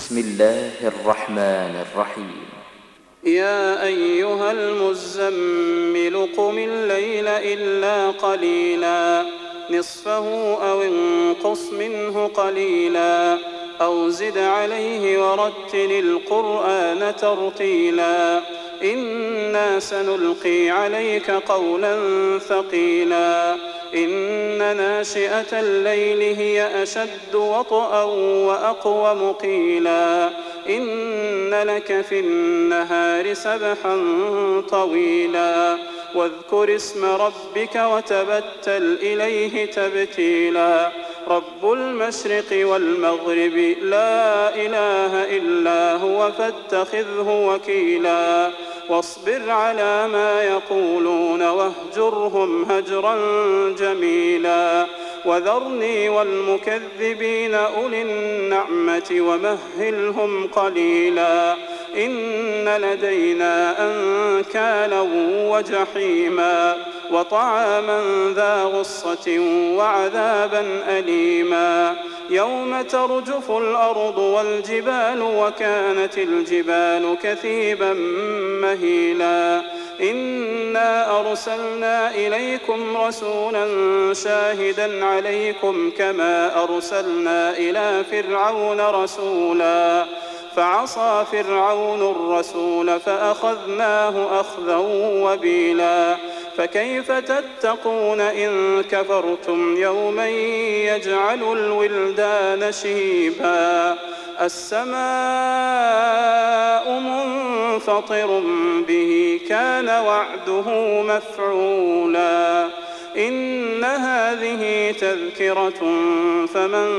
بسم الله الرحمن الرحيم يا أيها المزمل قم الليل إلا قليلا نصفه أو انقص منه قليلا أو زد عليه ورتل القرآن ترتيلا إنا سنلقي عليك قولا ثقيلا إن ناشئة الليل هي أشد وطئا وأقوم قيلا إن لك في النهار سبحا طويلا واذكر اسم ربك وتبتل إليه تبتيلا رب المشرق والمغرب لا إله إلا هو فاتخذه وكيلا واصبر على ما يقولون واهجرهم هجرا جميلا وذرني والمكذبين أولي النعمة ومهلهم قليلا إن لدينا أنكالا وجحيما وطعاما ذا غصة وعذابا أليما يوم ترجف الأرض والجبال وكانت الجبال كثيبا مهيلا إنا أرسلنا إليكم رسولا شاهدا عليكم كما أرسلنا إلى فرعون رسولا فعصى فرعون الرسول فأخذناه أخذا وبيلا فكيف تتقون إن كفرتم يوما يجعل الولدان شيبا السماء منفطر به كان وعده مفعولا إن هذه تذكرة فمن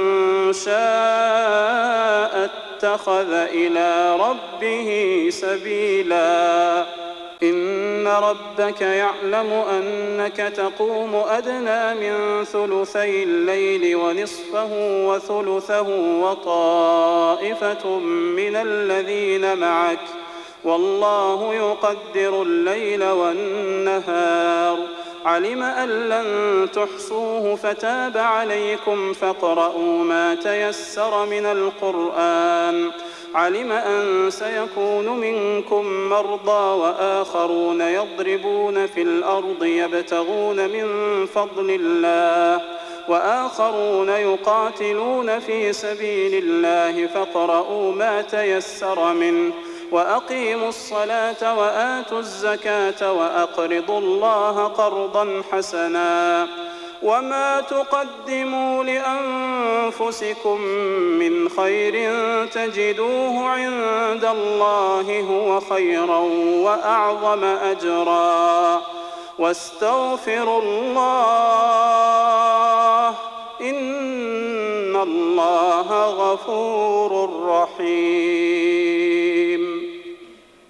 شاء اتخذ إلى ربه سبيلا إن ربك يعلم أنك تقوم أدنى من ثلثي الليل ونصفه وثلثه وطائفة من الذين معك والله يقدر الليل والنهار علم أن لن تحصوه فتاب عليكم فاقرؤوا ما تيسر من القرآن علم أن سيكون منكم مرضى وآخرون يضربون في الأرض يبتغون من فضل الله وآخرون يقاتلون في سبيل الله فاقرؤوا ما تيسر منه وأقيموا الصلاة وآتوا الزكاة وأقرضوا الله قرضا حسنا وما تقدموا لأنفسكم من خير تجدوه عند الله هو خيرا وأعظم أجرا واستغفروا الله إن الله غفور رحيم